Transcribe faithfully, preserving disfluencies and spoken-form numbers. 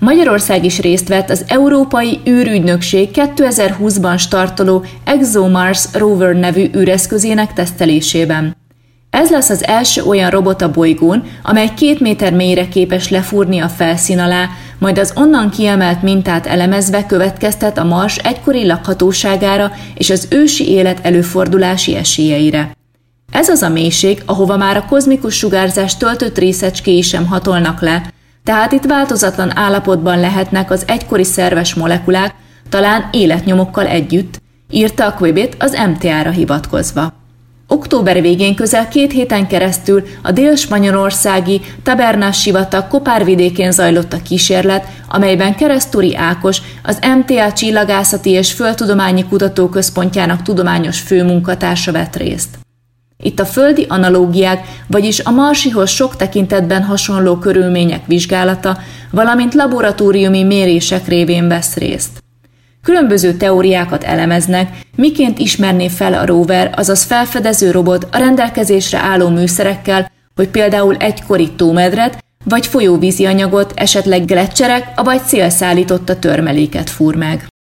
Magyarország is részt vett az Európai űrügynökség kétezer-húszban startoló ExoMars Rover nevű űreszközének tesztelésében. Ez lesz az első olyan robot a bolygón, amely két méter mélyre képes lefúrni a felszín alá, majd az onnan kiemelt mintát elemezve következtet a Mars egykori lakhatóságára és az ősi élet előfordulási esélyeire. Ez az a mélység, ahova már a kozmikus sugárzás töltött részecskéi sem hatolnak le, tehát itt változatlan állapotban lehetnek az egykori szerves molekulák, talán életnyomokkal együtt, írta a Quibbit az em té á-ra hivatkozva. Október végén közel két héten keresztül a dél-spanyolországi Tabernas-sivatag Kopárvidékén zajlott a kísérlet, amelyben Keresztúri Ákos, az em té á Csillagászati és Földtudományi Kutatóközpontjának tudományos főmunkatársa vett részt. Itt a földi analógiák, vagyis a marsihoz sok tekintetben hasonló körülmények vizsgálata, valamint laboratóriumi mérések révén vesz részt. Különböző teóriákat elemeznek, miként ismerné fel a rover, azaz felfedező robot a rendelkezésre álló műszerekkel, hogy például egykori tómedret vagy folyóvízi anyagot, esetleg gleccserek, avagy szélszállította törmeléket fúr meg.